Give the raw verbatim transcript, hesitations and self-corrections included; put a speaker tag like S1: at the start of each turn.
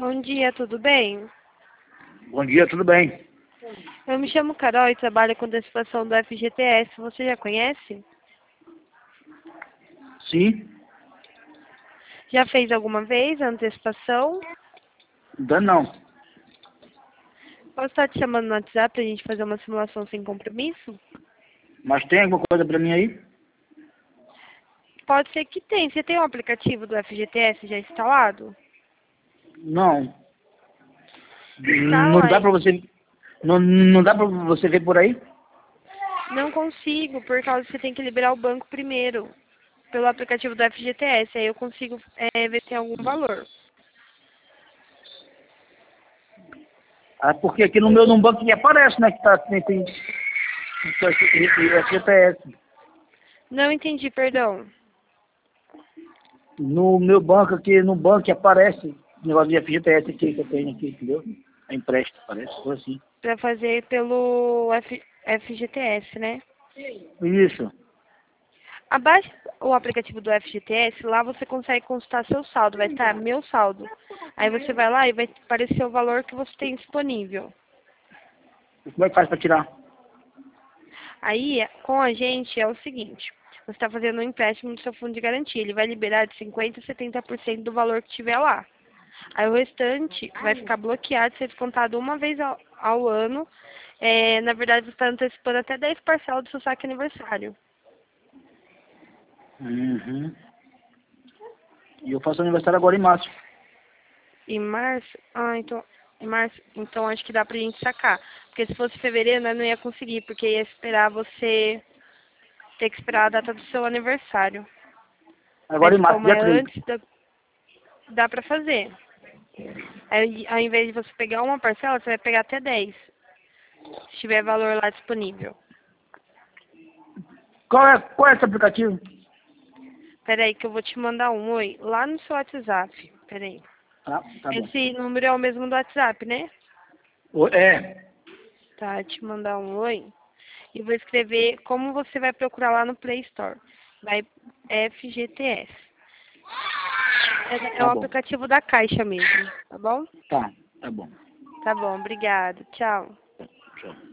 S1: Bom dia, tudo bem?
S2: Bom dia, tudo bem?
S1: Eu me chamo Carol e trabalho com antecipação do F G T S. Você já conhece?
S2: Sim,
S1: Já fez alguma vez a antecipação?
S2: ainda não.
S1: Posso estar te chamando no WhatsApp para a gente fazer uma simulação sem compromisso?
S2: Mas tem alguma coisa pra mim aí?
S1: Pode ser que tem. Você tem o aplicativo do F G T S já instalado?
S2: Não. Não
S1: Instala
S2: dá
S1: aí.
S2: pra você. Não, não dá pra você ver por aí?
S1: Não consigo, por causa que você tem que liberar o banco primeiro, pelo aplicativo do F G T S. Aí eu consigo é, ver se tem algum valor.
S2: Ah, porque aqui no meu num banco que aparece, né? Que tá, tem, tem, tem F G T S.
S1: Não entendi, perdão.
S2: No meu banco aqui, no banco que aparece o negócio de F G T S aqui que eu tenho aqui, entendeu? É empréstimo, parece, ou assim.
S1: Para fazer pelo F FGTS, né?
S2: Isso.
S1: Abaixe o aplicativo do F G T S, lá você consegue consultar seu saldo, vai estar meu saldo. Aí você vai lá e vai aparecer o valor que você tem disponível.
S2: E como é que faz pra tirar?
S1: Aí, com a gente, é o seguinte, você está fazendo um empréstimo no seu fundo de garantia, ele vai liberar de cinquenta por cento a setenta por cento do valor que tiver lá. Aí o restante vai ficar bloqueado, ser descontado uma vez ao, ao ano. É, na verdade, você está antecipando até dez parcelas do seu saque aniversário.
S2: Uhum. E eu faço aniversário agora em março.
S1: Em março? Ah, então. Em março, então acho que dá pra gente sacar. Porque se fosse fevereiro, nós não ia conseguir, porque ia esperar você ter que esperar a data do seu aniversário.
S2: Agora
S1: Mas
S2: em março,
S1: como
S2: dia
S1: é
S2: três.
S1: antes, dá, dá pra fazer. Aí, ao invés de você pegar uma parcela, você vai pegar até dez. Se tiver valor lá disponível.
S2: Qual é, qual é esse aplicativo?
S1: Pera aí que eu vou te mandar um oi lá no seu WhatsApp. Pera aí.
S2: Tá, tá bom.
S1: Esse número é o mesmo do WhatsApp, né?
S2: O- É,
S1: Tá, te mandar um oi. E vou escrever como você vai procurar lá no Play Store. Vai F G T S. É, é o
S2: tá bom.
S1: aplicativo da Caixa mesmo, tá bom?
S2: Tá, tá bom.
S1: Tá bom, obrigada. Tchau.
S2: Tchau.